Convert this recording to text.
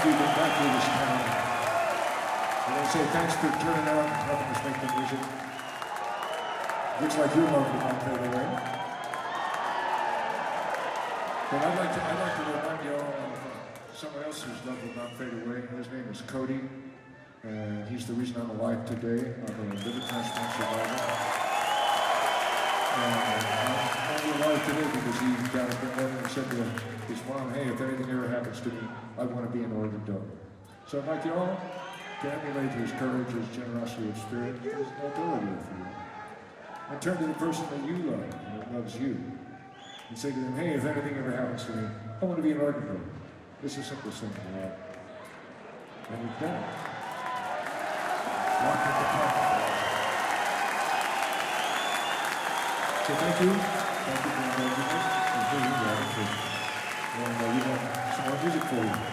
of you been back here this time. I want to say thanks for turning out and helping us make the music. Looks like you love the Mount Fairway, right? But I'd like to remind you all of someone else who's loved the Mount Fairway. His name is Cody. He's the reason I'm alive today. I'm a liver transplant survivor. I'm alive today because he got up in the morning and said to his mom, hey, if anything ever happens to me, I want to be an organ donor. So I'd like you all to emulate his courage, his generosity of spirit, his nobility for you. And turn to the person that you love and that loves you. And say to them, hey, if anything ever happens to me, I want to be an organ donor. It's the simplest thing in the world. And we've done it. Walk at the top. So thank you. Thank you for inviting us. And here you are. And we have some more music for you.